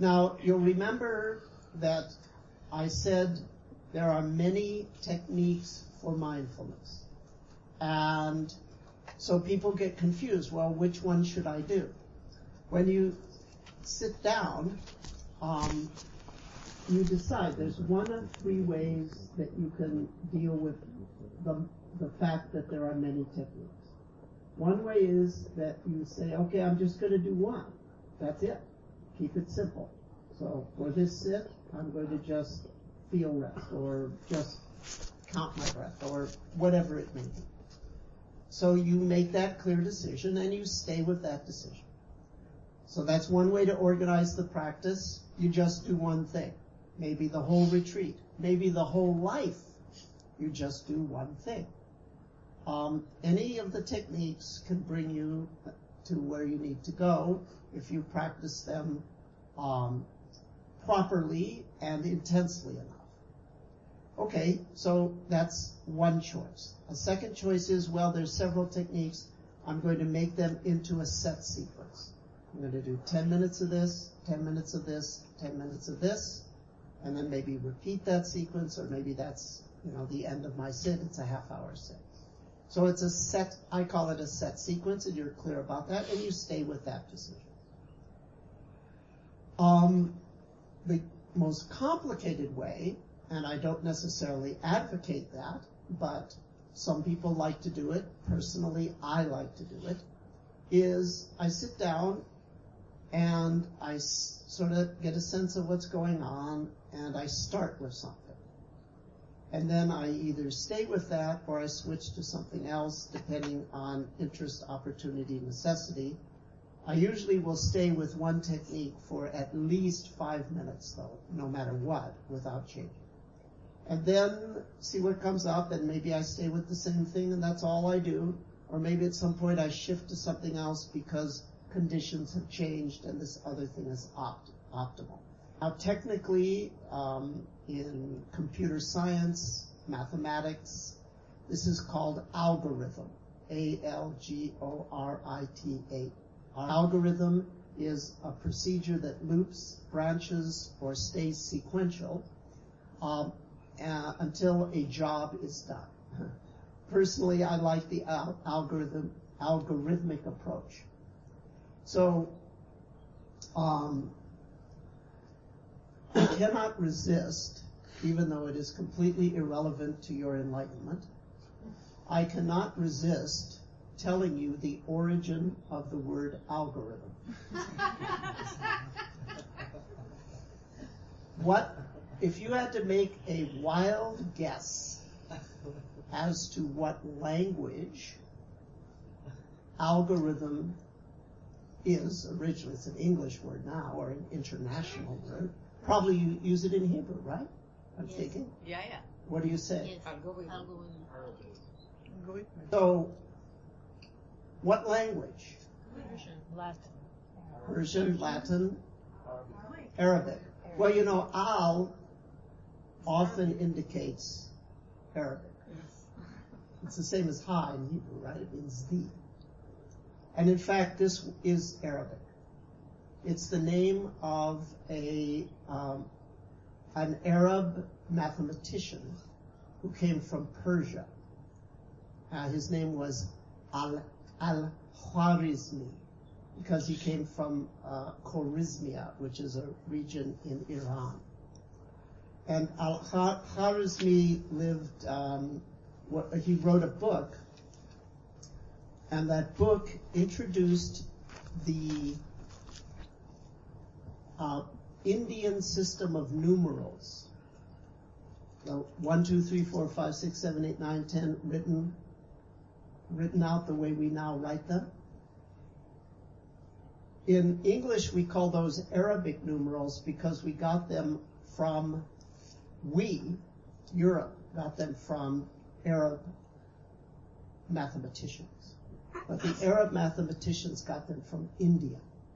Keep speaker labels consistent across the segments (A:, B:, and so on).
A: Now, you'll remember that I said there are many techniques for mindfulness. And so people get confused. Well, which one should I do? When you sit down, you decide. There's one of three ways that you can deal with the fact that there are many techniques. One way is that you say, okay, I'm just going to do one. That's it. Keep it simple. So for this sit, I'm going to just feel rest, or just count my breath, or whatever it may be. So you make that clear decision, and you stay with that decision. So that's one way to organize the practice. You just do one thing. Maybe the whole retreat. Maybe the whole life. You just do one thing. Any of the techniques can bring you to where you need to go if you practice them properly and intensely enough. Okay, so that's one choice. A second choice is, well, there's several techniques. I'm going to make them into a set sequence. I'm going to do 10 minutes of this, 10 minutes of this, 10 minutes of this, and then maybe repeat that sequence, or maybe that's, the end of my sit. It's a half-hour sit. So it's a set, I call it a set sequence, and you're clear about that, and you stay with that decision. The most complicated way, and I don't necessarily advocate that, but some people like to do it, personally I like to do it, is I sit down and I sort of get a sense of what's going on, and I start with something. And then I either stay with that or I switch to something else, depending on interest, opportunity, necessity. I usually will stay with one technique for at least 5 minutes, though, no matter what, without changing. And then see what comes up, and maybe I stay with the same thing, and that's all I do. Or maybe at some point I shift to something else because conditions have changed and this other thing is optimal. Now, technically, in computer science, mathematics, this is called algorithm, A-L-G-O-R-I-T-A. Our algorithm is a procedure that loops, branches, or stays sequential until a job is done. Personally, I like the algorithmic approach. So, I cannot resist, even though it is completely irrelevant to your enlightenment, I cannot resist telling you the origin of the word algorithm. If you had to make a wild guess as to what language algorithm is originally, it's an English word now, or an international word, probably you use it in Hebrew, right? I'm thinking.
B: Yeah.
A: What do you say?
B: Yes. Algorithm.
A: So, what language? Persian, Latin, Arabic. Well, al often indicates Arabic. It's the same as ha in Hebrew, right? It means the. And in fact, this is Arabic. It's the name of an Arab mathematician who came from Persia. His name was Al-Khwarizmi, because he came from Khwarezmia, which is a region in Iran. And Al-Khwarizmi lived, he wrote a book, and that book introduced the Indian system of numerals. So 1, 2, 3, 4, 5, 6, 7, 8, 9, 10, written out the way we now write them. In English, we call those Arabic numerals because we got them from, Europe, got them from Arab mathematicians. But the Arab mathematicians got them from India.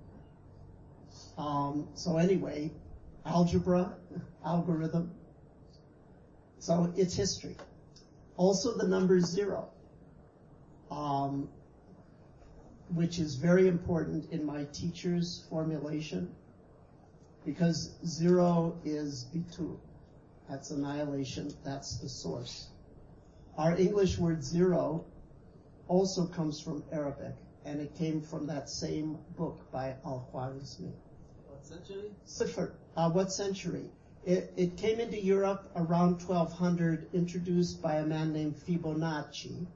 A: So anyway, algebra, algorithm. So it's history. Also the number 0, which is very important in my teacher's formulation. because 0 is bitul. That's annihilation. That's the source. Our English word 0 also comes from Arabic, and it came from that same book by Al-Khwarizmi.
B: What century?
A: Sifr. What century? It came into Europe around 1200, introduced by a man named Fibonacci,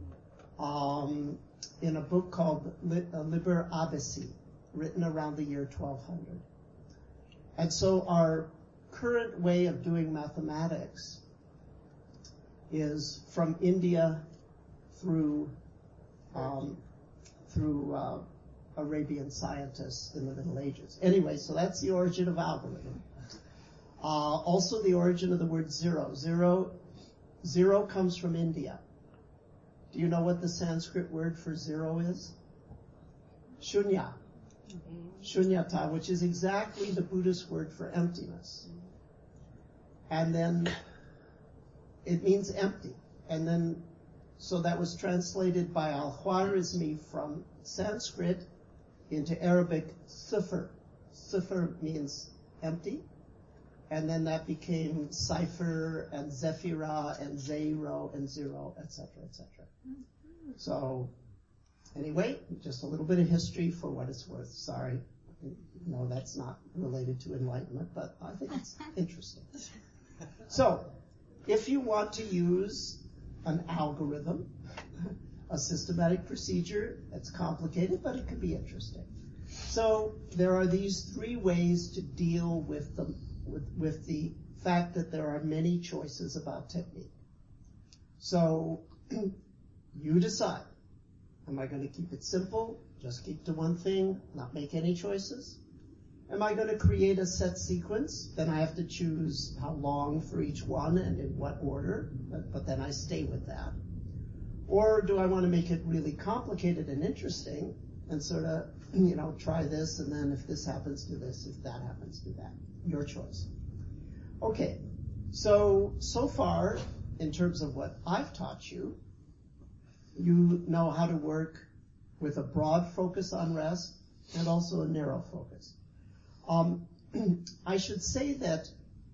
A: in a book called Liber Abaci, written around the year 1200. And so our current way of doing mathematics is from India through Arabian scientists in the Middle Ages. Anyway, so that's the origin of algorithm. Also the origin of the word 0. Zero comes from India. Do you know what the Sanskrit word for 0 is? Shunya. Shunyata, which is exactly the Buddhist word for emptiness. And then it means empty. And then, so that was translated by Al-Khwarizmi from Sanskrit into Arabic, sifr. Sifr means empty. And then that became cipher and zephira and zero and zero, etc., etc. So, anyway, just a little bit of history for what it's worth. Sorry, no, that's not related to enlightenment, but I think it's interesting. So, if you want to use an algorithm, a systematic procedure, that's complicated, but it could be interesting. So, there are these 3 ways to deal with the fact that there are many choices about technique. So, you decide. Am I going to keep it simple, just keep to one thing, not make any choices? Am I going to create a set sequence? Then I have to choose how long for each one and in what order, but then I stay with that. Or do I want to make it really complicated and interesting and sort of, try this, and then if this happens, do this, if that happens, do that. Your choice. Okay, so far, in terms of what I've taught you, you know how to work with a broad focus on rest and also a narrow focus. I should say that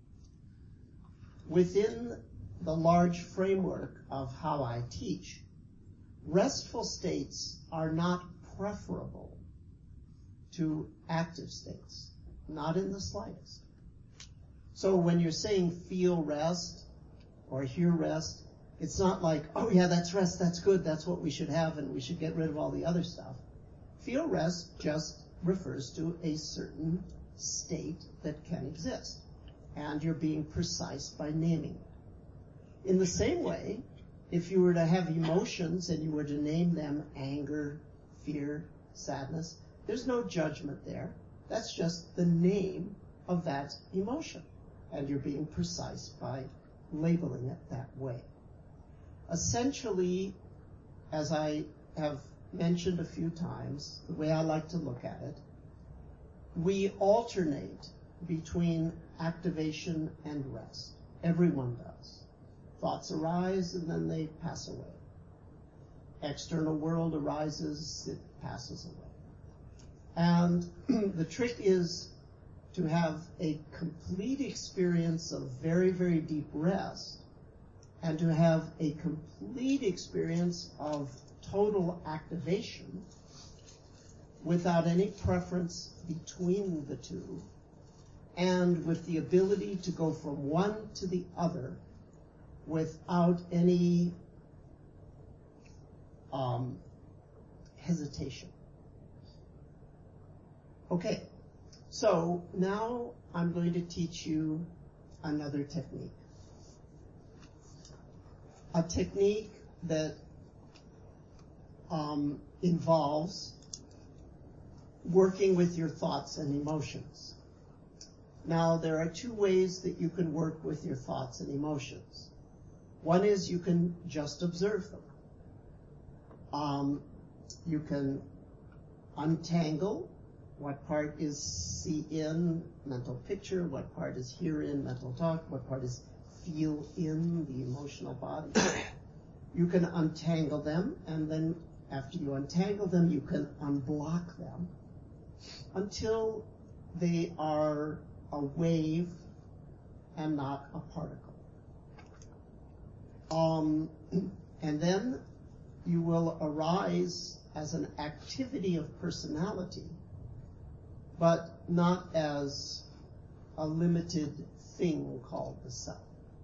A: within the large framework of how I teach, restful states are not preferable to active states, not in the slightest. So when you're saying feel rest or hear rest, it's not like, oh yeah, that's rest, that's good, that's what we should have, and we should get rid of all the other stuff. Feel rest just refers to a certain state that can exist, and you're being precise by naming it. In the same way, if you were to have emotions and you were to name them anger, fear, sadness, there's no judgment there. That's just the name of that emotion, and you're being precise by labeling it that way. Essentially, as I have mentioned a few times, the way I like to look at it, we alternate between activation and rest. Everyone does. Thoughts arise and then they pass away. External world arises, it passes away. And the trick is to have a complete experience of very, very deep rest and to have a complete experience of total activation without any preference between the two, and with the ability to go from one to the other without any hesitation. Okay, so now I'm going to teach you another technique. A technique that involves working with your thoughts and emotions. Now, there are 2 ways that you can work with your thoughts and emotions. One is you can just observe them. You can untangle what part is see in, mental picture, what part is hear in, mental talk, what part is feel in, the emotional body. You can untangle them, and then after you untangle them, you can unblock them until they are a wave and not a particle. And then you will arise as an activity of personality, but not as a limited thing called the self.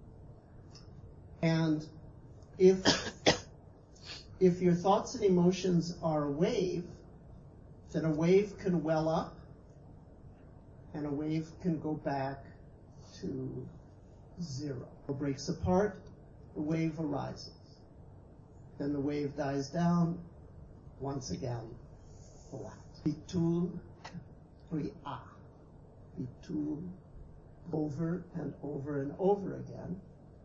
A: And if your thoughts and emotions are a wave, then a wave can well up and a wave can go back to zero. It breaks apart, the wave arises. Then the wave dies down, once again, flat. Bitul kriya. Bitul, over and over and over again,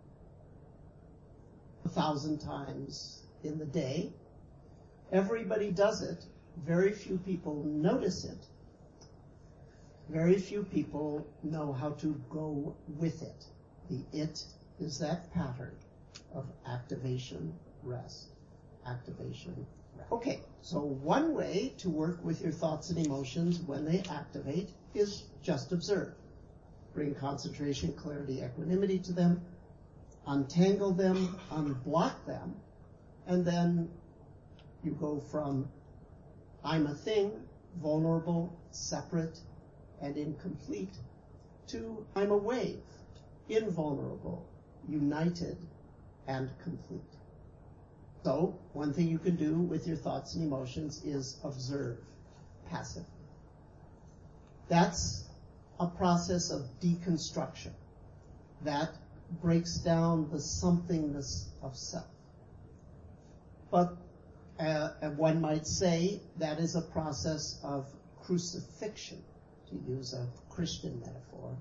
A: 1,000 times in the day. Everybody does it. Very few people notice it. Very few people know how to go with it. The it is that pattern of activation, rest, activation, rest. Okay, so one way to work with your thoughts and emotions when they activate is just observe. Bring concentration, clarity, equanimity to them, untangle them, unblock them, and then you go from I'm a thing, vulnerable, separate, and incomplete, to I'm a wave, invulnerable, united, and complete. So, one thing you can do with your thoughts and emotions is observe passively. That's a process of deconstruction that breaks down the somethingness of self. But one might say that is a process of crucifixion, to use a Christian metaphor,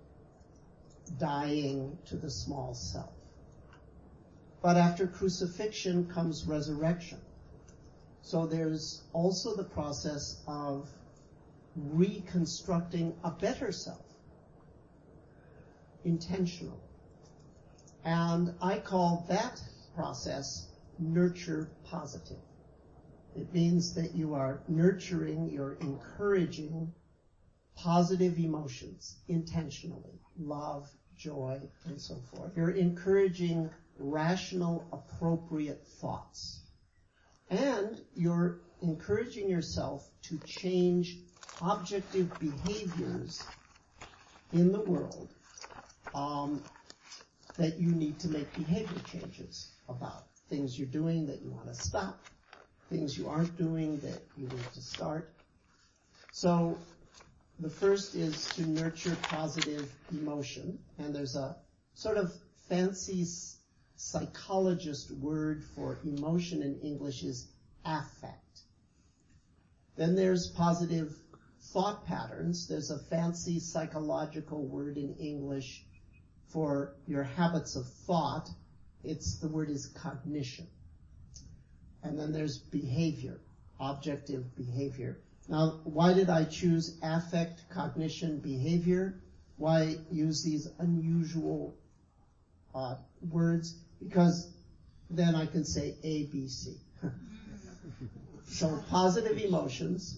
A: dying to the small self. But after crucifixion comes resurrection. So there's also the process of reconstructing a better self, intentionally. And I call that process nurture positive. It means that you are nurturing, you're encouraging positive emotions intentionally, love, joy, and so forth. You're encouraging rational, appropriate thoughts. And you're encouraging yourself to change objective behaviors in the world that you need to make behavior changes about. Things you're doing that you want to stop, things you aren't doing that you need to start. So the first is to nurture positive emotion, and there's a sort of fancy psychologist word for emotion in English is affect. Then there's positive thought patterns. There's a fancy psychological word in English for your habits of thought. The word is cognition. And then there's behavior, objective behavior. Now, why did I choose affect, cognition, behavior? Why use these unusual words? Because then I can say A, B, C. So positive emotions,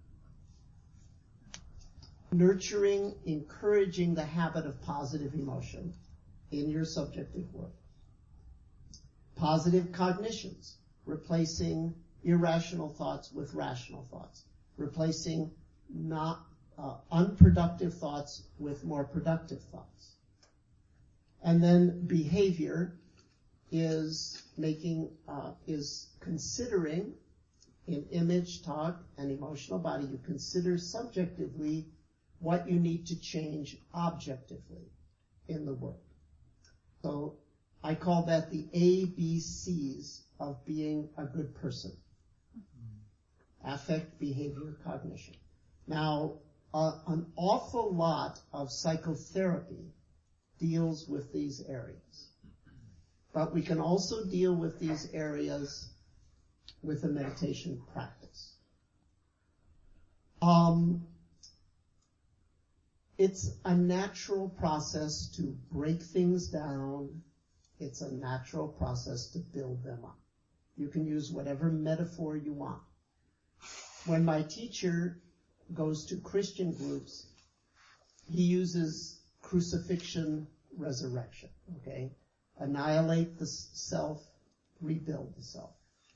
A: nurturing, encouraging the habit of positive emotion in your subjective work. Positive cognitions, replacing irrational thoughts with rational thoughts, replacing not unproductive thoughts with more productive thoughts. And then behavior is considering in image, talk, and emotional body, you consider subjectively what you need to change objectively in the world. So I call that the ABCs of being a good person. Affect, behavior, cognition. Now, an awful lot of psychotherapy deals with these areas. But we can also deal with these areas with a meditation practice. It's a natural process to break things down. It's a natural process to build them up. You can use whatever metaphor you want. When my teacher goes to Christian groups, he uses crucifixion, resurrection, okay? Annihilate the self, rebuild the self.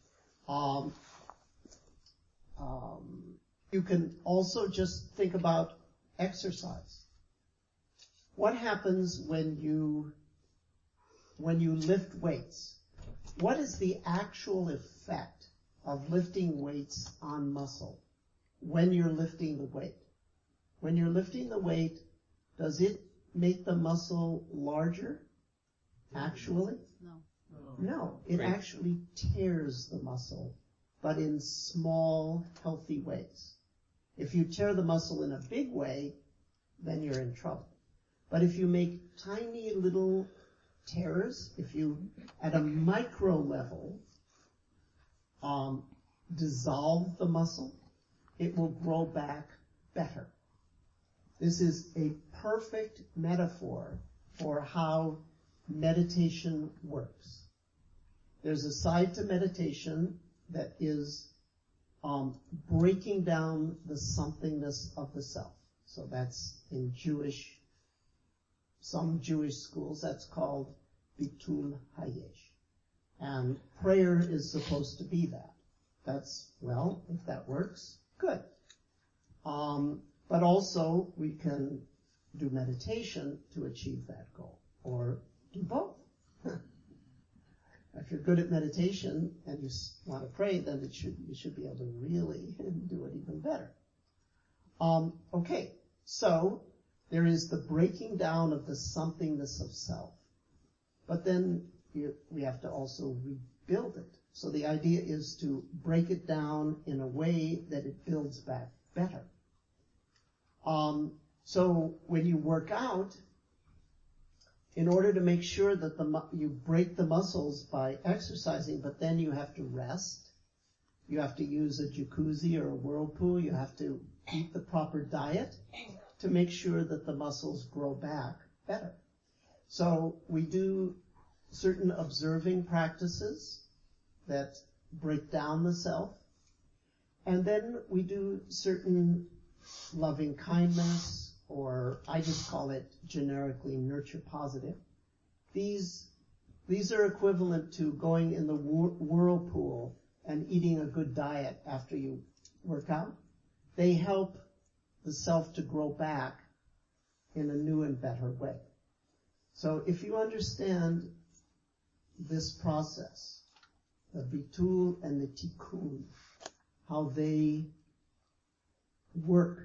A: You can also just think about exercise. What happens when you lift weights? What is the actual effect of lifting weights on muscle when you're lifting the weight? When you're lifting the weight, does it make the muscle larger? Actually? No. It actually tears the muscle, but in small, healthy ways. If you tear the muscle in a big way, then you're in trouble. But if you make tiny little tears, if you, at a micro level, dissolve the muscle, it will grow back better. This is a perfect metaphor for how meditation works. There's a side to meditation that is breaking down the somethingness of the self. So that's in some Jewish schools, that's called Bitul Hayesh. And prayer is supposed to be that. That's, well, if that works, good. But also we can do meditation to achieve that goal, or do both. If you're good at meditation and you want to pray, then you should be able to really do it even better. Okay, so there is the breaking down of the somethingness of self. But then we have to also rebuild it. So the idea is to break it down in a way that it builds back better. So when you work out, in order to make sure that you break the muscles by exercising, but then you have to rest, you have to use a jacuzzi or a whirlpool, you have to eat the proper diet to make sure that the muscles grow back better. So we do certain observing practices that break down the self, and then we do certain loving kindness, or I just call it generically nurture positive. These are equivalent to going in the whirlpool and eating a good diet after you work out. They help the self to grow back in a new and better way. So if you understand this process, the bitul and the tikkun, how they work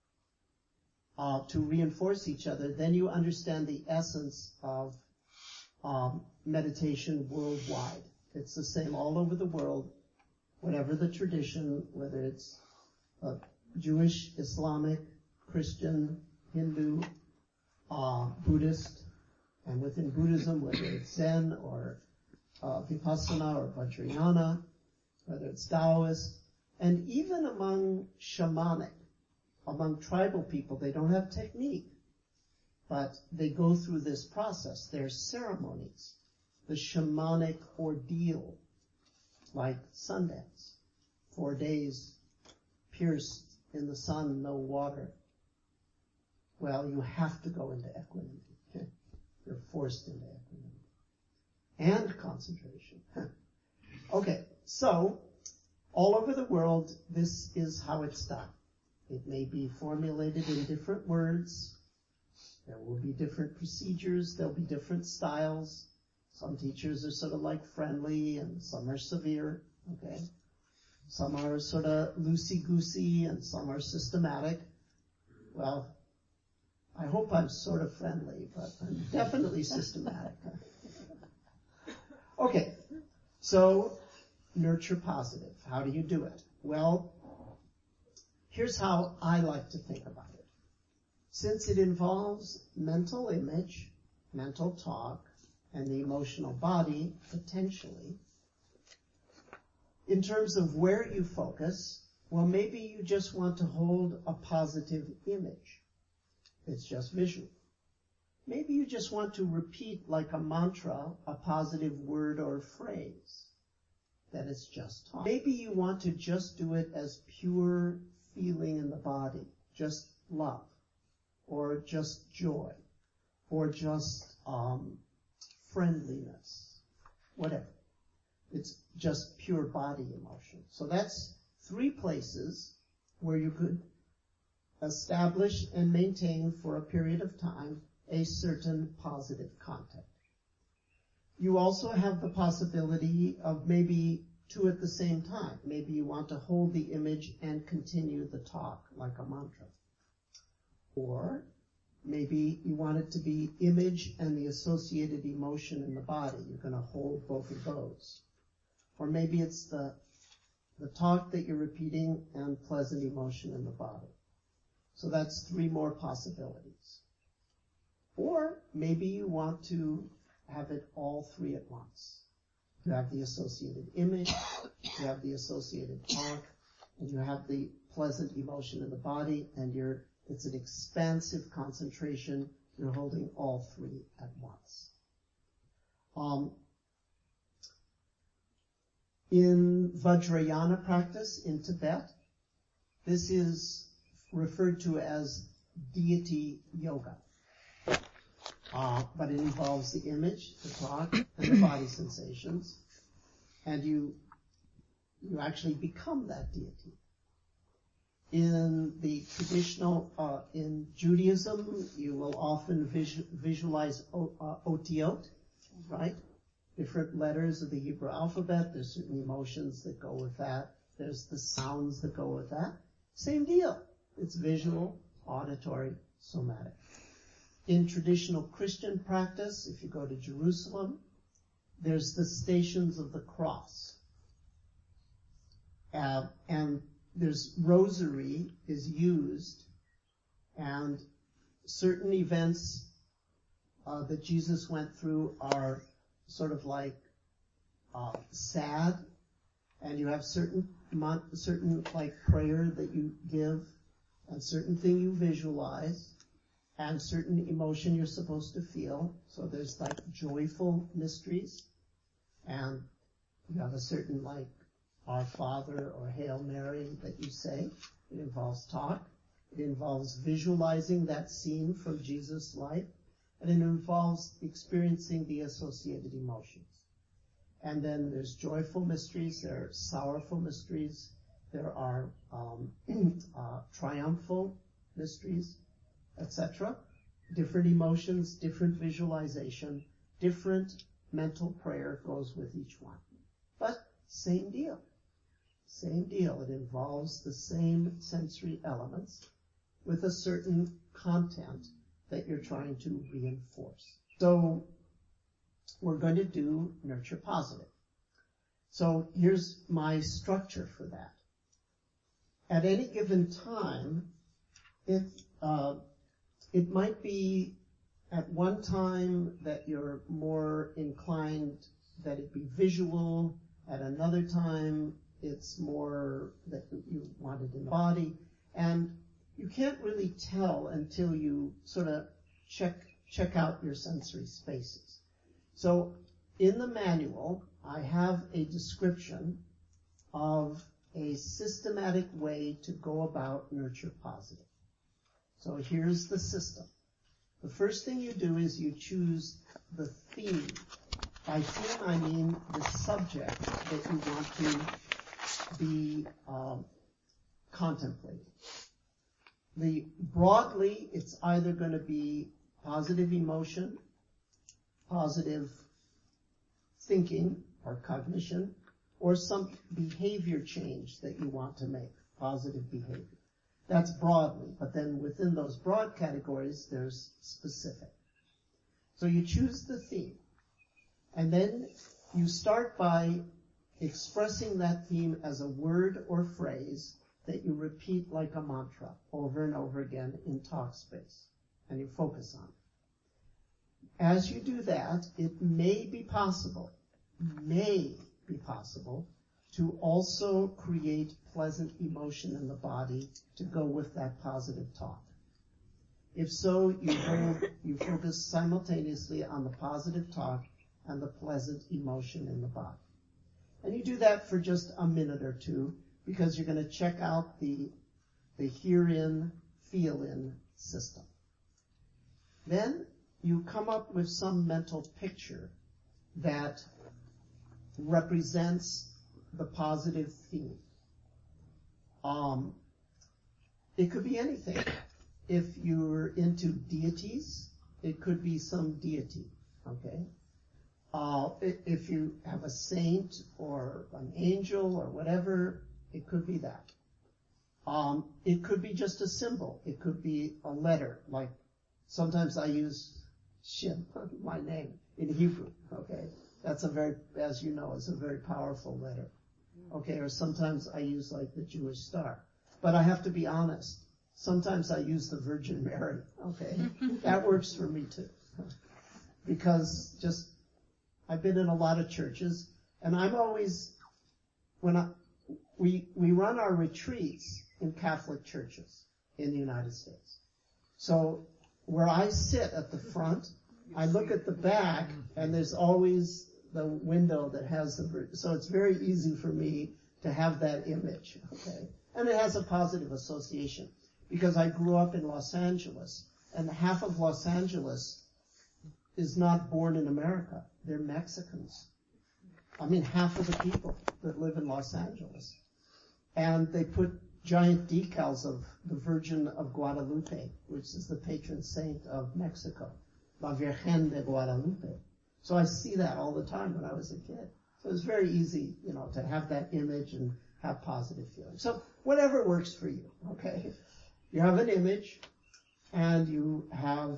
A: to reinforce each other, then you understand the essence of meditation worldwide. It's the same all over the world, whatever the tradition, whether it's Jewish, Islamic, Christian, Hindu, Buddhist, and within Buddhism, whether it's Zen or Vipassana or Vajrayana, whether it's Taoist, and even among shamanic, among tribal people, they don't have technique, but they go through this process. There's ceremonies, the shamanic ordeal, like Sundance, 4 days pierced in the sun, no water. Well, you have to go into equanimity. Okay? You're forced into equanimity. And concentration. Okay, so all over the world, this is how it's done. It may be formulated in different words. There will be different procedures. There'll be different styles. Some teachers are sort of like friendly, and some are severe. Okay, some are sort of loosey-goosey, and some are systematic. Well, I hope I'm sort of friendly, but I'm definitely systematic. Okay, so nurture positive. How do you do it? Well, here's how I like to think about it. Since it involves mental image, mental talk, and the emotional body, potentially, in terms of where you focus, well, maybe you just want to hold a positive image. It's just visual. Maybe you just want to repeat like a mantra, a positive word or phrase. Then it's just talk. Maybe you want to just do it as pure feeling in the body, just love. or just joy, or just friendliness, whatever. It's just pure body emotion. So that's 3 places where you could establish and maintain for a period of time a certain positive content. You also have the possibility of maybe 2 at the same time. Maybe you want to hold the image and continue the talk like a mantra. Or maybe you want it to be image and the associated emotion in the body. You're going to hold both of those. Or maybe it's the talk that you're repeating and pleasant emotion in the body. So that's 3 more possibilities. Or maybe you want to have it all 3 at once. You have the associated image, you have the associated talk, and you have the pleasant emotion in the body, and it's an expansive concentration. You're holding all 3 at once. In Vajrayana practice in Tibet, this is referred to as deity yoga. But it involves the image, the talk, and the body sensations, and you actually become that deity. In the traditional, in Judaism, you will often visualize otiyot, right? Different letters of the Hebrew alphabet. There's certain emotions that go with that. There's the sounds that go with that. Same deal. It's visual, auditory, somatic. In traditional Christian practice, if you go to Jerusalem, there's the Stations of the Cross. And there's rosary is used, and certain events that Jesus went through are sort of like sad, and you have certain like prayer that you give, and certain thing you visualize, and certain emotion you're supposed to feel. So there's like joyful mysteries, and you have a certain like Our Father or Hail Mary that you say. It involves talk. It involves visualizing that scene from Jesus' life, and it involves experiencing the associated emotions. And then there's joyful mysteries, there are sorrowful mysteries, there are triumphal mysteries, etc. Different emotions, different visualization, different mental prayer goes with each one. But same deal. Same deal. It involves the same sensory elements with a certain content that you're trying to reinforce. So we're going to do nurture positive. So here's my structure for that. At any given time, it might be at one time that you're more inclined that it be visual, at another time it's more that you want it in the body, and you can't really tell until you sort of check out your sensory spaces. So in the manual, I have a description of a systematic way to go about nurture positive. So here's the system. The first thing you do is you choose the theme. By theme, I mean the subject that you want to be contemplating. Broadly, it's either going to be positive emotion, positive thinking or cognition, or some behavior change that you want to make, positive behavior. That's broadly, but then within those broad categories, there's specific. So you choose the theme, and then you start by expressing that theme as a word or phrase that you repeat like a mantra over and over again in talk space, and you focus on it. As you do that, it may be possible to also create pleasant emotion in the body to go with that positive talk. If so, you focus simultaneously on the positive talk and the pleasant emotion in the body. And you do that for just a minute or two, because you're going to check out the hear-in, feel-in system. Then you come up with some mental picture that represents the positive theme. It could be anything. If you're into deities, it could be some deity, okay? If you have a saint or an angel or whatever, it could be that. It could be just a symbol. It could be a letter, like sometimes I use Shem, my name, in Hebrew, okay? That's a very, as you know, it's a very powerful letter, okay? Or sometimes I use like the Jewish star. But I have to be honest. Sometimes I use the Virgin Mary, okay? That works for me too. Because I've been in a lot of churches, and I'm always, we run our retreats in Catholic churches in the United States. So where I sit at the front, I look at the back, and there's always the window that has so it's very easy for me to have that image, okay? And it has a positive association, because I grew up in Los Angeles, and half of Los Angeles is not born in America. They're Mexicans. I mean, half of the people that live in Los Angeles. And they put giant decals of the Virgin of Guadalupe, which is the patron saint of Mexico, La Virgen de Guadalupe. So I see that all the time when I was a kid. So it's very easy, to have that image and have positive feelings. So whatever works for you, okay? You have an image, and you have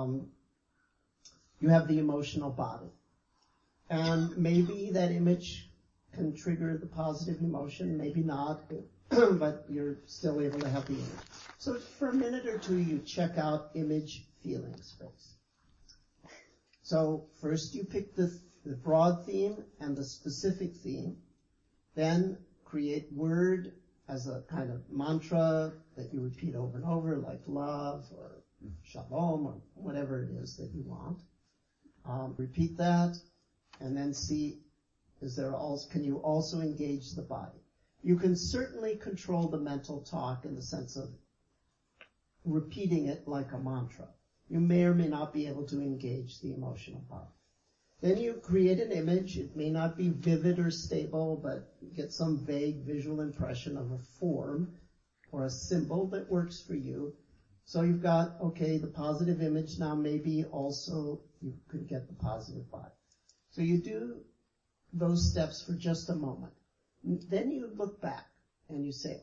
A: the emotional body. And maybe that image can trigger the positive emotion, maybe not, but you're still able to have the image. So for a minute or two, you check out image feeling space. So first you pick the broad theme and the specific theme, then create word as a kind of mantra that you repeat over and over, like love or shalom or whatever it is that you want. Repeat that, and then see, can you also engage the body? You can certainly control the mental talk in the sense of repeating it like a mantra. You may or may not be able to engage the emotional body. Then you create an image. It may not be vivid or stable, but get some vague visual impression of a form or a symbol that works for you. So you've got, the positive image. Now maybe also you could get the positive body. So you do those steps for just a moment. Then you look back and you say,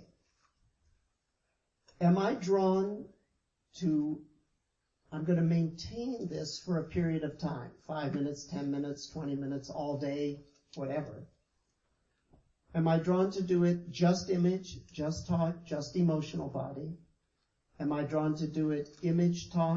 A: am I drawn to, I'm going to maintain this for a period of time, 5 minutes, 10 minutes, 20 minutes, all day, whatever. Am I drawn to do it just image, just talk, just emotional body? Am I drawn to do it image talk,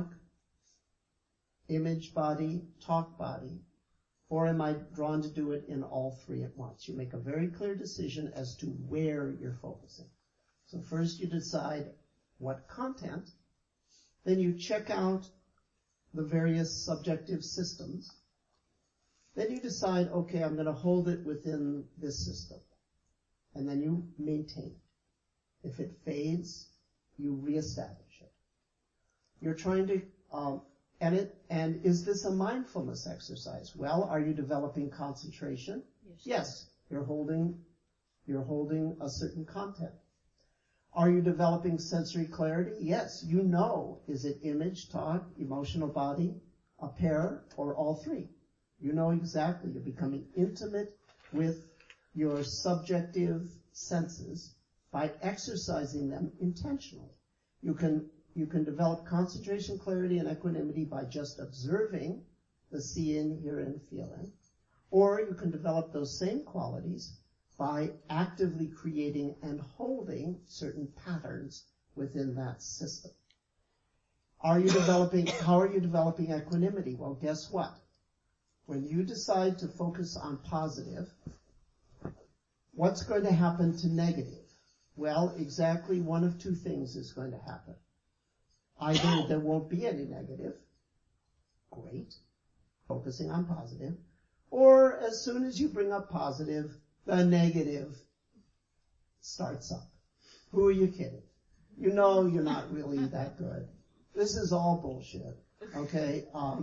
A: image body, talk body? Or am I drawn to do it in all three at once? You make a very clear decision as to where you're focusing. So first you decide what content, then you check out the various subjective systems. Then you decide, I'm going to hold it within this system. And then you maintain it. If it fades, you reestablish it. You're trying to edit, and is this a mindfulness exercise? Well, are you developing concentration? Yes. You're holding a certain content. Are you developing sensory clarity? Yes. Is it image, talk, emotional body, a pair, or all three? You know exactly. You're becoming intimate with your subjective senses by exercising them intentionally. You can develop concentration, clarity, and equanimity by just observing the seeing, hearing, feeling. Or you can develop those same qualities by actively creating and holding certain patterns within that system. How are you developing equanimity? Well, guess what? When you decide to focus on positive, what's going to happen to negative? Well, exactly one of two things is going to happen. Either there won't be any negative, great, focusing on positive, or as soon as you bring up positive, the negative starts up. Who are you kidding? You know you're not really that good. This is all bullshit. okay,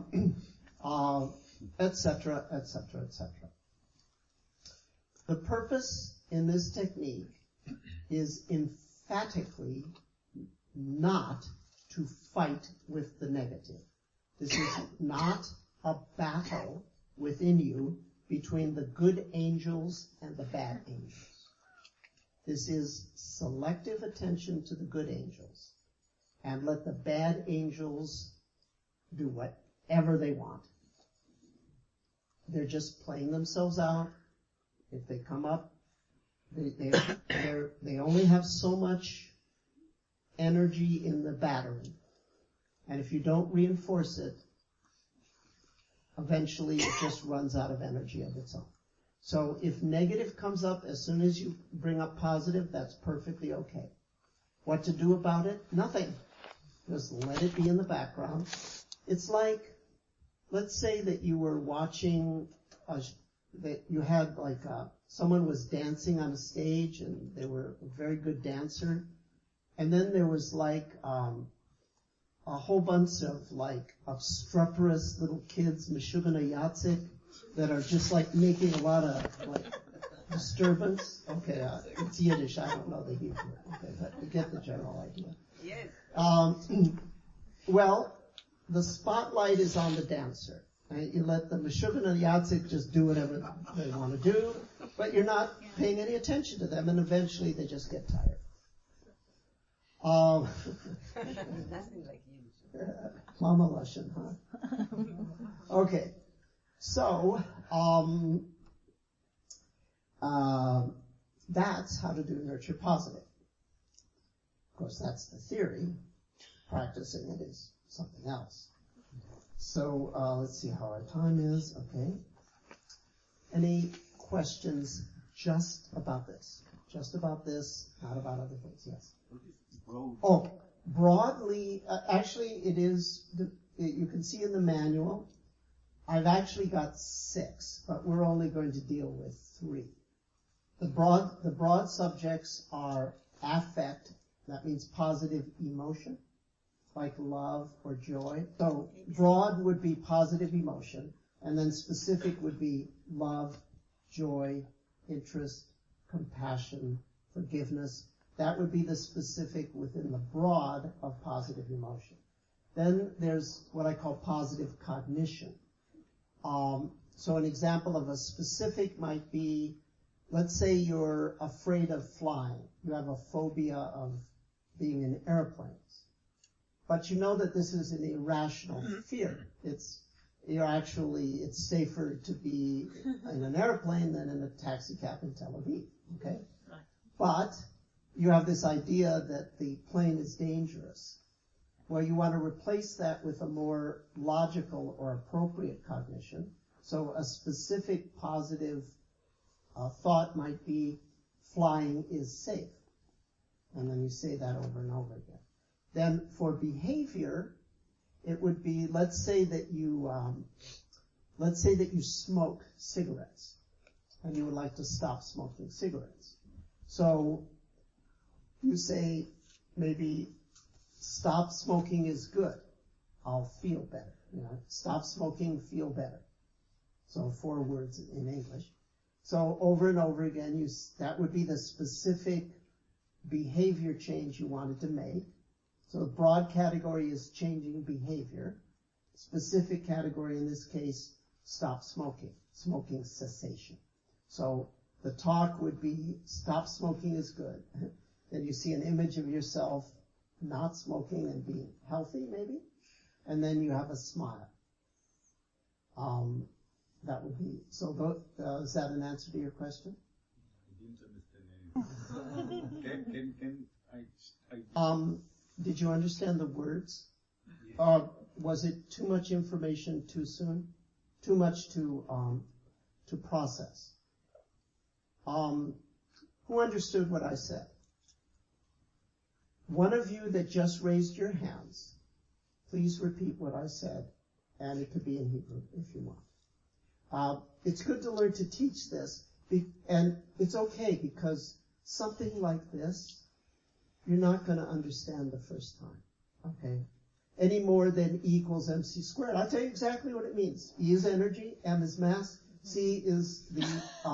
A: et cetera, et cetera, et cetera. The purpose in this technique is emphatically not to fight with the negative. This is not a battle within you between the good angels and the bad angels. This is selective attention to the good angels, and let the bad angels do whatever they want. They're just playing themselves out. If they come up, they only have so much energy in the battery, and if you don't reinforce it, eventually it just runs out of energy of its own. So if negative comes up as soon as you bring up positive, that's perfectly okay. What to do about it? Nothing. Just let it be in the background. It's like, let's say that you were watching, that you had someone was dancing on a stage and they were a very good dancer, and then there was a whole bunch of obstreperous little kids, Meshugana Yatzik, that are just making a lot of disturbance. Okay, it's Yiddish, I don't know the Hebrew. Okay, but you get the general idea. Yes. Well, the spotlight is on the dancer. Right? You let the Meshugana Yatzik just do whatever they want to do, but you're not paying any attention to them, and eventually they just get tired. Mama Lashon, huh? Okay. So, that's how to do nurture positive. Of course, that's the theory. Practicing it is something else. So, let's see how our time is. Okay. Any questions just about this? Just about this, not about other things. Yes. Oh, broadly, actually it is, you can see in the manual, I've actually got 6, but we're only going to deal with 3. The broad subjects are affect, that means positive emotion, like love or joy. So broad would be positive emotion, and then specific would be love, joy, interest, compassion, forgiveness. That would be the specific within the broad of positive emotion. Then there's what I call positive cognition. So an example of a specific might be, let's say you're afraid of flying. You have a phobia of being in airplanes. But you know that this is an irrational fear. It's safer to be in an airplane than in a taxi cab in Tel Aviv. Okay? But you have this idea that the plane is dangerous. Well, you want to replace that with a more logical or appropriate cognition. So a specific positive thought might be, flying is safe. And then you say that over and over again. Then for behavior, it would be, let's say that you smoke cigarettes, and you would like to stop smoking cigarettes. So you say, maybe, stop smoking is good. I'll feel better. Stop smoking, feel better. So 4 words in English. So over and over again, that would be the specific behavior change you wanted to make. So the broad category is changing behavior. Specific category in this case, stop smoking, smoking cessation. So the talk would be, stop smoking is good. Then you see an image of yourself not smoking and being healthy, maybe, and then you have a smile. That would be, so is that an answer to your question?
B: I didn't understand anything.
A: Did you understand the words?
B: Yeah.
A: Was it too much information too soon? Too much to process? Who understood what I said? One of you that just raised your hands, please repeat what I said, and it could be in Hebrew if you want. It's good to learn to teach this, and it's okay because something like this, you're not going to understand the first time, okay? any more than E equals mc squared. I'll tell you exactly what it means. E is energy, m is mass, c is the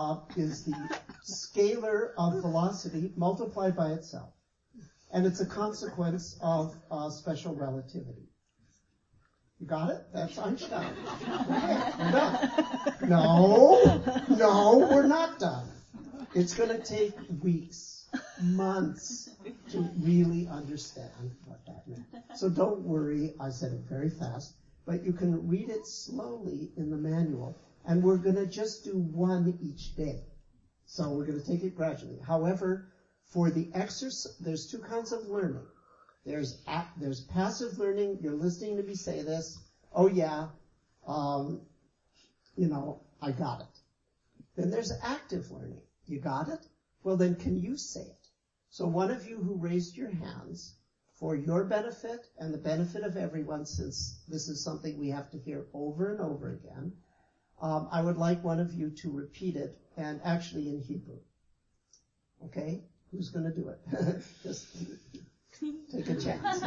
A: scalar of velocity multiplied by itself. And it's a consequence of special relativity. You got it? That's Einstein. Okay, we're done. No, we're not done. It's going to take weeks, months to really understand what that meant. So don't worry, I said it very fast, but you can read it slowly in the manual, and we're going to just do one each day. So we're going to take it gradually. However, for the exercise, there's two kinds of learning. There's passive learning. You're listening to me say this. Oh yeah, I got it. Then there's active learning. You got it? Well, then can you say it? So one of you who raised your hands, for your benefit and the benefit of everyone, since this is something we have to hear over and over again, I would like one of you to repeat it, and actually in Hebrew. Okay? Who's going to do it? Just take a chance.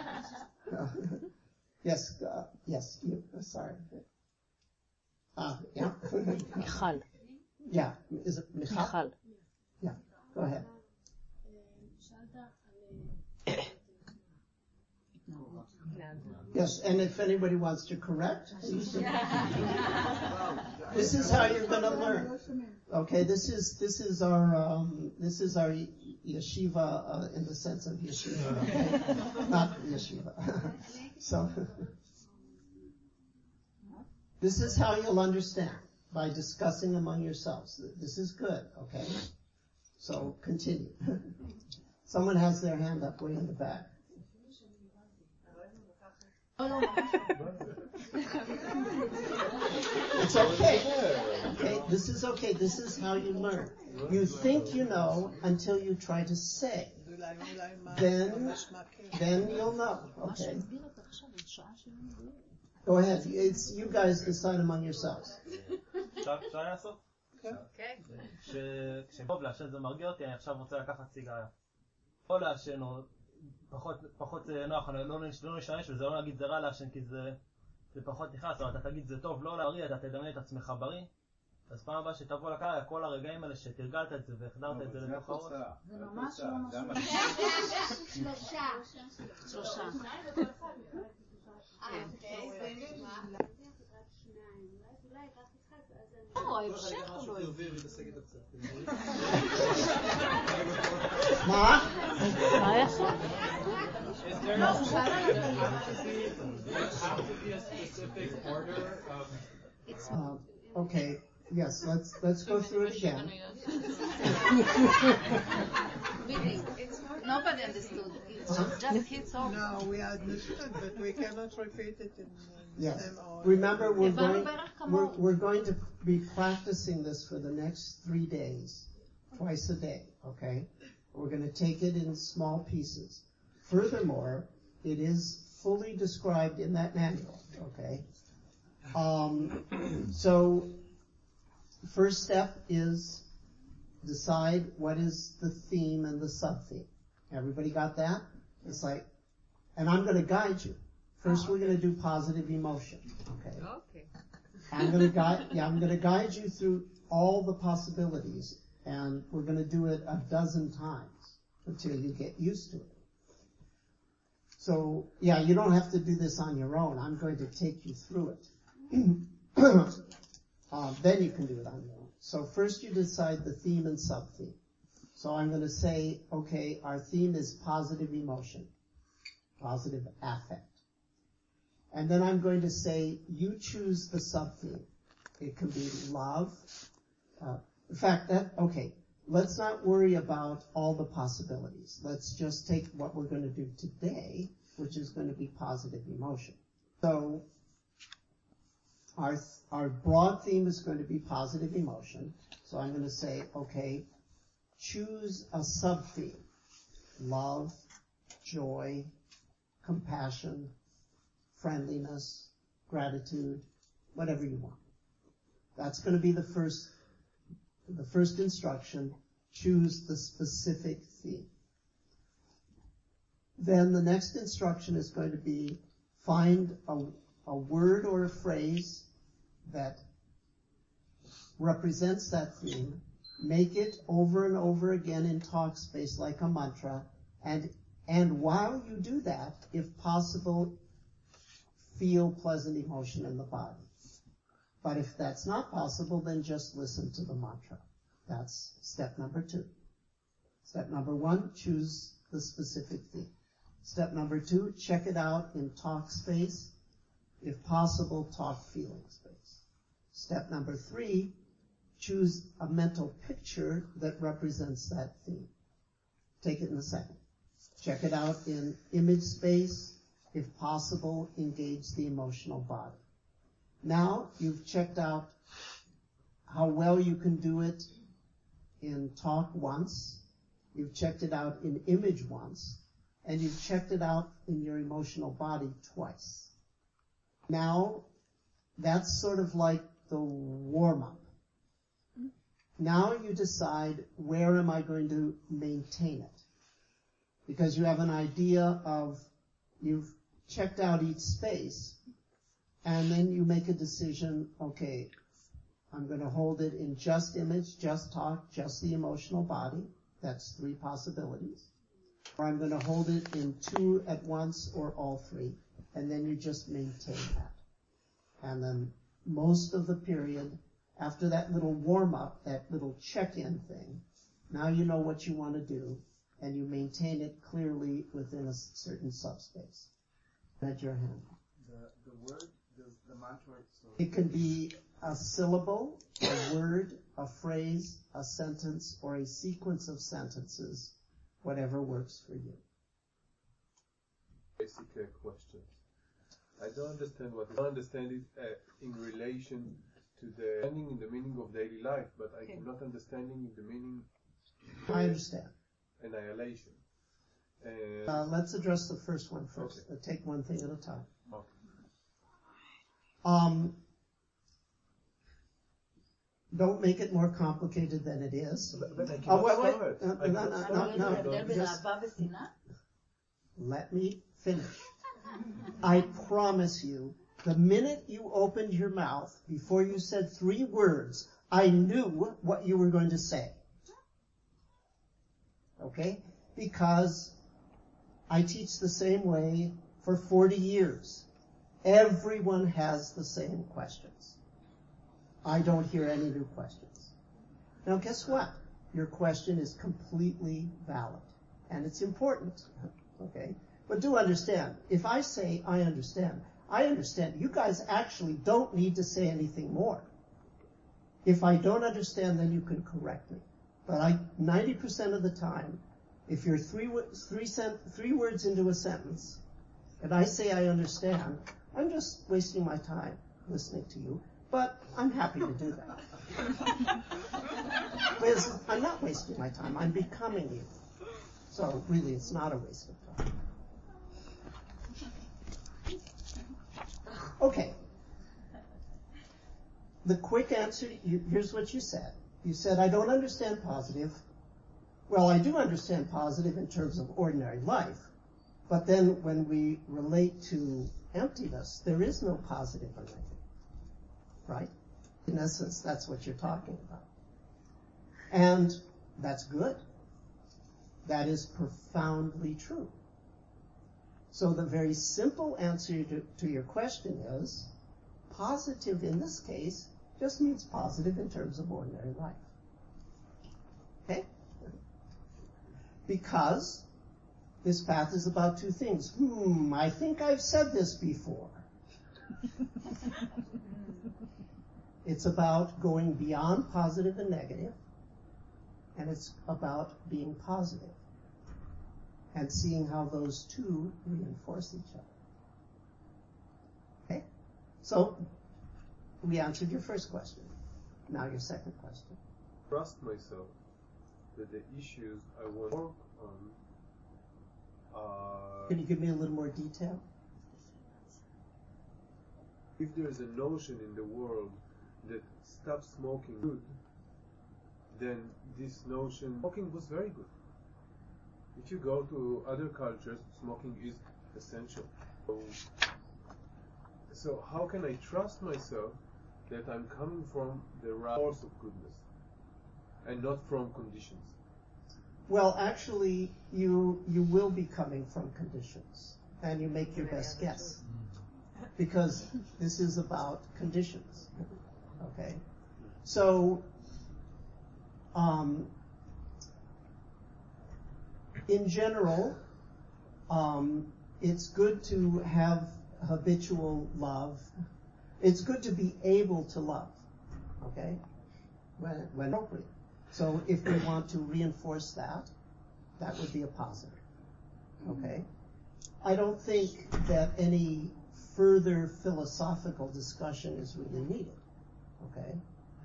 A: Yes, you, sorry. Yeah.
C: Michal.
A: Yeah, is it Michal?
C: Michal.
A: Yeah, go ahead. Yes, and if anybody wants to correct, please do. This is how you're going to learn. Okay, this is our yeshiva in the sense of yeshiva, okay? Not yeshiva. So this is how you'll understand, by discussing among yourselves. This is good, okay? So continue. Someone has their hand up way in the back. It's okay. Okay, this is okay. This is how you learn. You think you know until you try to say. Then you'll know. Okay. Go ahead. It's you guys decide among yourselves.
D: אפשר לעשות? כן. כשטוב לעשן זה מרגיע אותי, אני עכשיו רוצה לקחת סיגריה. או לעשן, או פחות נוח, לא נשתמש, וזה לא להגיד זה רע לעשן, כי זה פחות נכנס, אבל אתה תגיד זה טוב, לא להבריא, אתה תדמיין את עצמך בריא. אז פעם הבאה שתבוא לקריה, כל הרגעים האלה שתרגלת את זה והחדרת את זה לתוך הראש.
E: זה ממש לא שלושה.
A: מה?
C: מה יעשו?
A: Okay, yes, let's go through it again.
E: Nobody understood. It's just hits off.
F: No, we understood, but we cannot repeat it in
A: Yes.
F: same order.
A: Remember, we're going to be practicing this for the next 3 days, twice a day, okay? We're going to take it in small pieces. Furthermore, it is fully described in that manual, okay? So, first step is decide what is the theme and the sub-theme. Everybody got that? It's like, and I'm going to guide you. First, we're going to do positive emotion, okay?
E: Okay.
A: I'm going to guide you through all the possibilities, and we're going to do it a dozen times until you get used to it. So, you don't have to do this on your own. I'm going to take you through it. Then you can do it on your own. So first you decide the theme and sub-theme. So I'm going to say, okay, our theme is positive emotion, positive affect. And then I'm going to say, you choose the sub-theme. It can be love. Let's not worry about all the possibilities. Let's just take what we're going to do today, which is going to be positive emotion. So, our broad theme is going to be positive emotion. So I'm going to say, okay, choose a sub-theme. Love, joy, compassion, friendliness, gratitude, whatever you want. That's going to be the first instruction. Choose the specific theme. Then the next instruction is going to be find a word or a phrase that represents that theme, make it over and over again in talk space like a mantra, and while you do that, if possible, feel pleasant emotion in the body. But if that's not possible, then just listen to the mantra. That's step number 2. Step number 1, choose the specific theme. Step number 2, check it out in talk space. If possible, talk feeling space. Step number 3, choose a mental picture that represents that theme. Take it in a second. Check it out in image space. If possible, engage the emotional body. Now you've checked out how well you can do it in talk once. You've checked it out in image once. And you've checked it out in your emotional body twice. Now, that's sort of like the warm-up. Now you decide, where am I going to maintain it? Because you have an idea of, you've checked out each space, and then you make a decision, okay, I'm going to hold it in just image, just talk, just the emotional body. That's 3 possibilities. Or I'm going to hold it in 2 at once, or all 3. And then you just maintain that. And then most of the period, after that little warm-up, that little check-in thing, now you know what you want to do, and you maintain it clearly within a certain subspace. Raise your hand.
B: The word, the mantra.
A: It can be a syllable, a word, a phrase, a sentence, or a sequence of sentences, whatever works for you.
G: Basic question. I don't understand what. I don't understand it in relation to the understanding in the meaning of daily life, but I cannot understanding in the meaning.
A: I understand.
G: Annihilation.
A: Let's address the first one first.
G: Okay.
A: Take one thing at a time.
G: Okay.
A: Don't make it more complicated than it is.
G: But I cannot
A: wait.
G: start.
A: Let me finish. I promise you, the minute you opened your mouth, before you said 3 words, I knew what you were going to say. Okay? Because I teach the same way for 40 years. Everyone has the same questions. I don't hear any new questions. Now guess what? Your question is completely valid. And it's important. Okay? But do understand, if I say I understand, you guys actually don't need to say anything more. If I don't understand, then you can correct me. But 90% of the time, if you're three words into a sentence, and I say I understand, I'm just wasting my time listening to you, but I'm happy to do that. Because I'm not wasting my time, I'm becoming you. So really, it's not a waste of time. Okay. The quick answer, here's what you said. You said, I don't understand positive. Well, I do understand positive in terms of ordinary life, but then when we relate to emptiness, there is no positive or negative, right? In essence, that's what you're talking about. And that's good. That is profoundly true. So the very simple answer to your question is, positive in this case just means positive in terms of ordinary life. Okay? Because this path is about 2 things. I think I've said this before. It's about going beyond positive and negative, and it's about being positive and seeing how those 2 reinforce each other. Okay? So, we answered your first question. Now your second question.
G: Trust myself that the issues I want to work on are...
A: Can you give me a little more detail?
G: If there is a notion in the world that stop smoking good, then this notion, smoking was very good. If you go to other cultures, smoking is essential. So So how can I trust myself that I'm coming from the right source of goodness and not from conditions?
A: Well, actually, you will be coming from conditions, and you make your best guess, because this is about conditions. Okay, so in general, it's good to have habitual love. It's good to be able to love, okay, when appropriate. So if we want to reinforce that, that would be a positive, okay? I don't think that any further philosophical discussion is really needed, okay?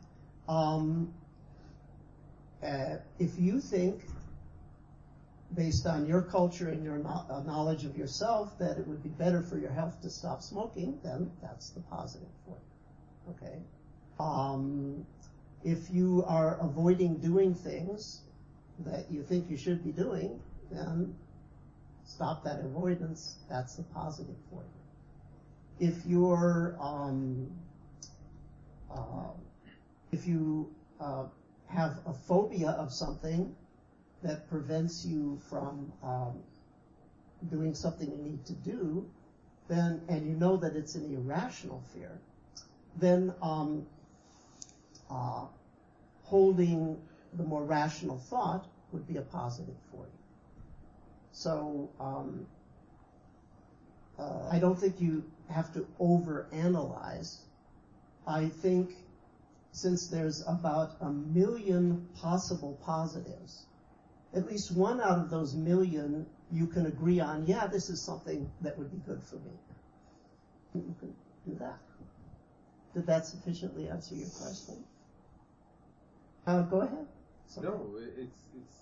A: If you think, based on your culture and your knowledge of yourself, that it would be better for your health to stop smoking, then that's the positive for you, okay? If you are avoiding doing things that you think you should be doing, then stop that avoidance, that's the positive for you. If you're, if you have a phobia of something that prevents you from doing something you need to do, then, and you know that it's an irrational fear, then holding the more rational thought would be a positive for you. So I don't think you have to overanalyze. I think since there's about 1 million possible positives, at least one out of those 1 million you can agree on, yeah, this is something that would be good for me. You can do that. Did that sufficiently answer your question? Go ahead. Sorry.
G: No, it's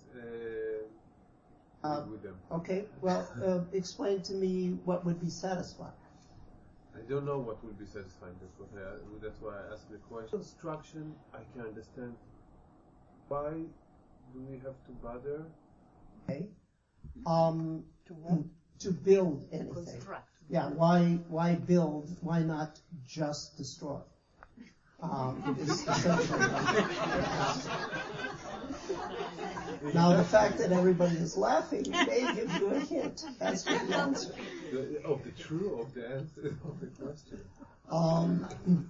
G: with them.
A: Okay, well, explain to me what would be satisfying.
G: I don't know what will be satisfying. That's why I asked the question. Construction, I can understand. Why do we have to bother?
A: Okay. To build anything.
E: Construct.
A: Yeah, why build? Why not just destroy? Is essentially now the fact that everybody is laughing may give you a hint as to the answer.
G: Of the answer of the question.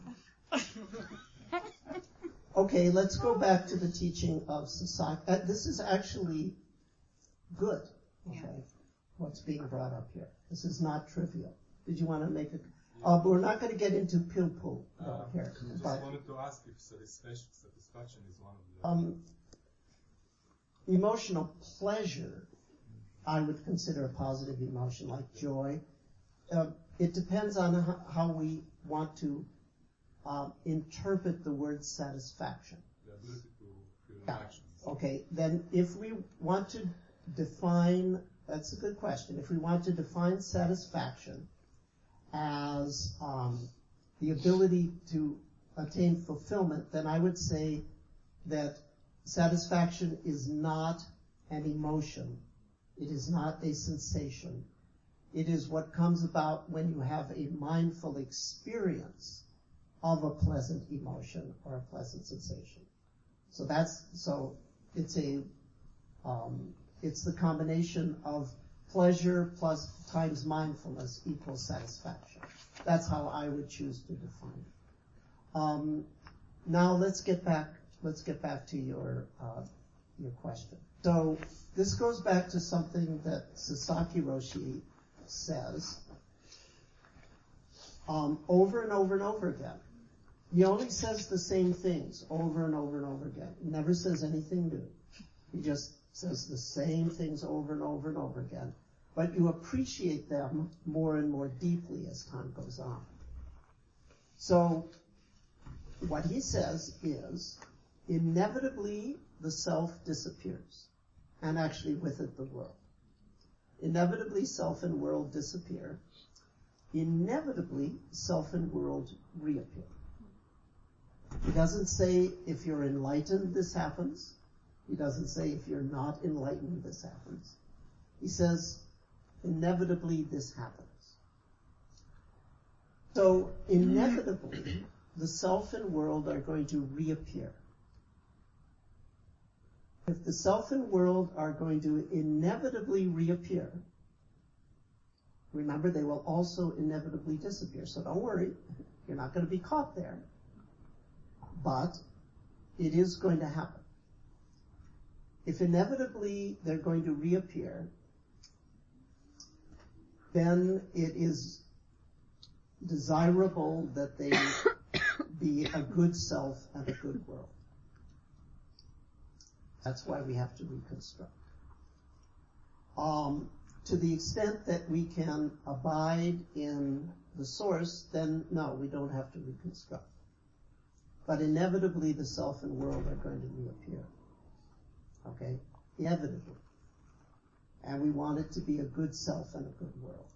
A: Okay, let's go back to the teaching of Sasaki. This is actually good. Okay, what's being brought up here. This is not trivial. Did you want to make a? We're not going to get into pilpul here.
H: I just wanted to ask if satisfaction is one of the...
A: Emotional pleasure, I would consider a positive emotion, like joy. It depends on how we want to interpret the word satisfaction.
H: The ability to feel actions.
A: Okay, then if we want to define, that's a good question, if we want to define satisfaction as the ability to attain fulfillment, then I would say that satisfaction is not an emotion. It is not a sensation. It is what comes about when you have a mindful experience of a pleasant emotion or a pleasant sensation. So it's the combination of pleasure plus times mindfulness equals satisfaction. That's how I would choose to define it. Now let's get back to your question. So this goes back to something that Sasaki Roshi says over and over and over again. He only says the same things over and over and over again. He never says anything new. He just says the same things over and over and over again. But you appreciate them more and more deeply as time goes on. So what he says is, inevitably the self disappears, and actually with it the world. Inevitably self and world disappear. Inevitably self and world reappear. He doesn't say if you're enlightened this happens. He doesn't say if you're not enlightened this happens. He says inevitably this happens. So inevitably, the self and world are going to reappear. If the self and world are going to inevitably reappear, remember they will also inevitably disappear. So don't worry, you're not going to be caught there. But it is going to happen. If inevitably they're going to reappear, then it is desirable that they be a good self and a good world. That's why we have to reconstruct. To the extent that we can abide in the source, then no, we don't have to reconstruct. But inevitably the self and world are going to reappear. Okay? Inevitably. And we want it to be a good self and a good world.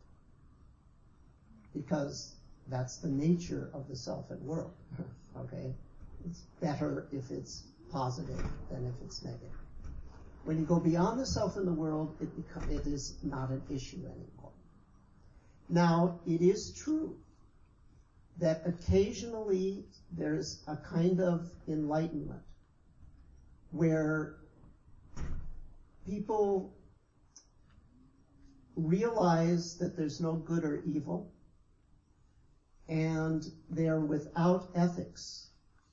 A: Because that's the nature of the self and world. Okay? It's better if it's positive than if it's negative. When you go beyond the self and the world, it is not an issue anymore. Now, it is true that occasionally there's a kind of enlightenment where people realize that there's no good or evil, and they're without ethics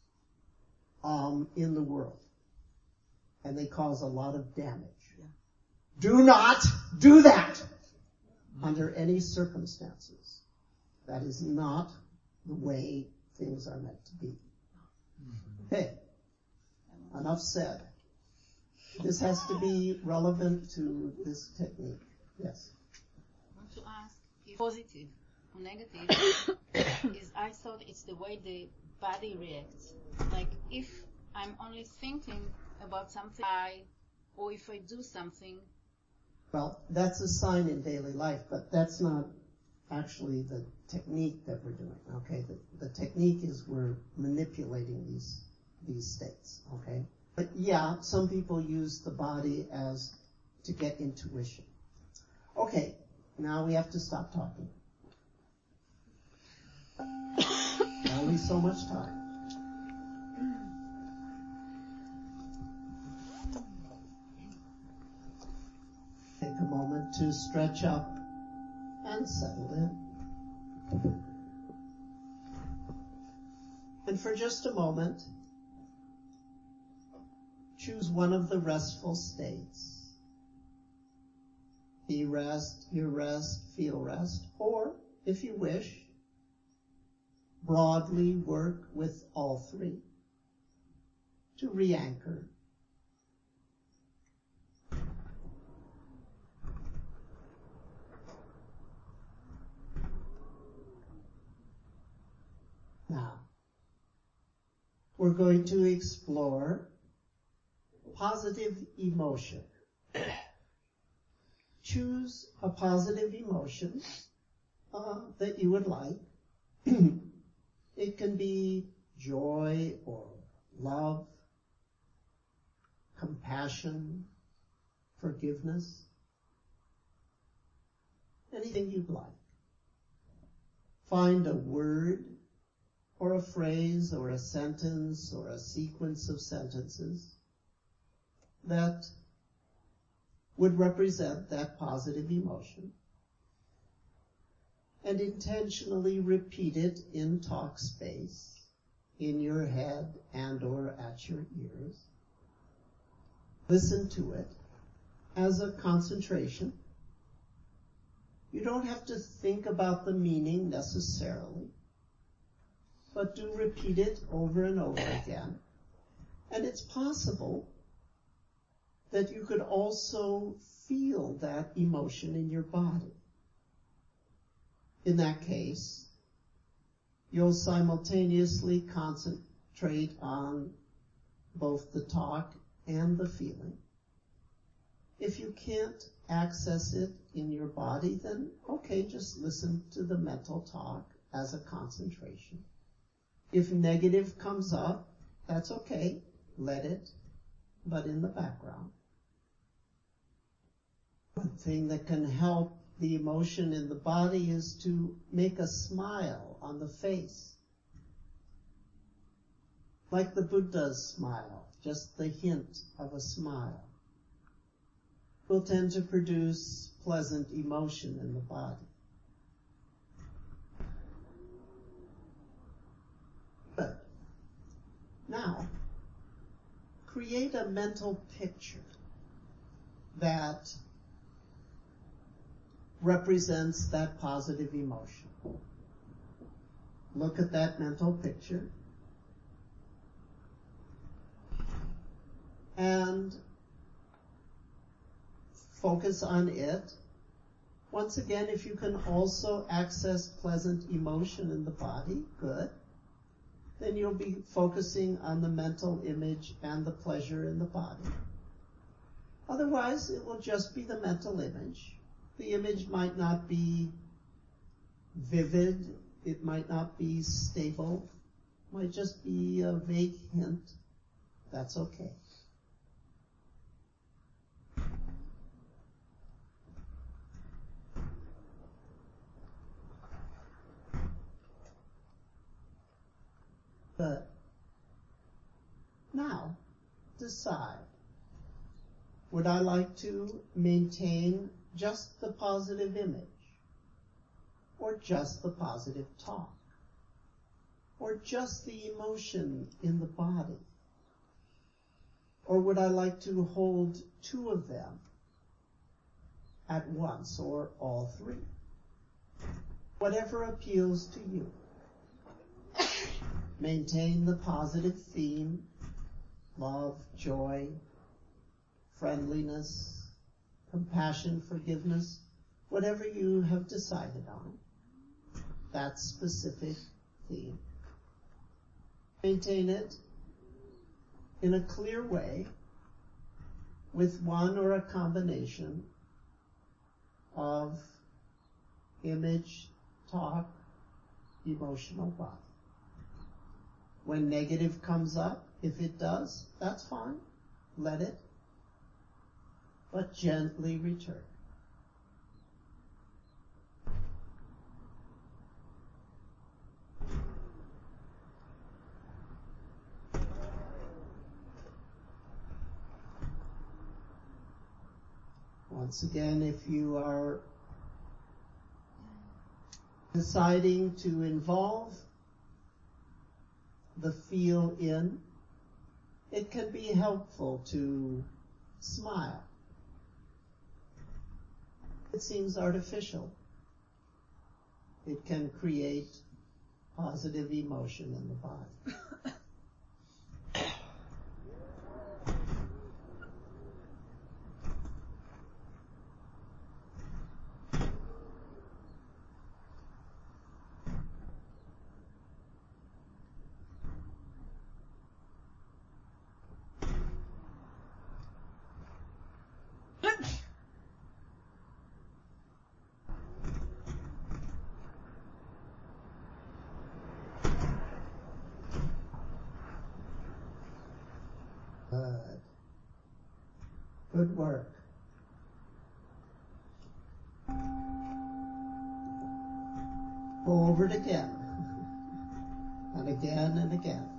A: in the world. And they cause a lot of damage. Yeah. Do not do that under any circumstances. That is not the way things are meant to be. Okay, enough said. This has to be relevant to this technique. Yes?
E: I want to ask if positive or negative is, I thought it's the way the body reacts. Like if I'm only thinking about something, or if I do something.
A: Well, that's a sign in daily life, but that's not actually the technique that we're doing, okay? The technique is we're manipulating these states, okay? But yeah, some people use the body as to get intuition. Okay, now we have to stop talking. Only so much time. Take a moment to stretch up and settle in. And for just a moment, choose one of the restful states. Be rest, you rest, feel rest, or, if you wish, broadly work with all three to re-anchor. Now, we're going to explore positive emotion. Choose a positive emotion that you would like. It can be joy or love, compassion, forgiveness, anything you'd like. Find a word or a phrase or a sentence or a sequence of sentences that would represent that positive emotion, and intentionally repeat it in talk space, in your head and or at your ears. Listen to it as a concentration. You don't have to think about the meaning necessarily, but do repeat it over and over again. And it's possible that you could also feel that emotion in your body. In that case, you'll simultaneously concentrate on both the talk and the feeling. If you can't access it in your body, then okay, just listen to the mental talk as a concentration. If negative comes up, that's okay, let it, but in the background. One thing that can help the emotion in the body is to make a smile on the face. Like the Buddha's smile, just the hint of a smile will tend to produce pleasant emotion in the body. Good. Now, create a mental picture that represents that positive emotion. Look at that mental picture and focus on it. Once again, if you can also access pleasant emotion in the body, good. Then you'll be focusing on the mental image and the pleasure in the body. Otherwise, it will just be the mental image. The image might not be vivid, it might not be stable, it might just be a vague hint. That's okay. But now, decide. Would I like to maintain just the positive image? Or just the positive talk? Or just the emotion in the body? Or would I like to hold two of them at once, or all three? Whatever appeals to you. Maintain the positive theme, love, joy, friendliness, compassion, forgiveness, whatever you have decided on, that specific theme. Maintain it in a clear way with one or a combination of image, talk, emotional body. When negative comes up, if it does, that's fine. Let it. But gently return. Once again, if you are deciding to involve the feel in, it can be helpful to smile. It seems artificial. It can create positive emotion in the body. Good work. Go over it again, and again and again.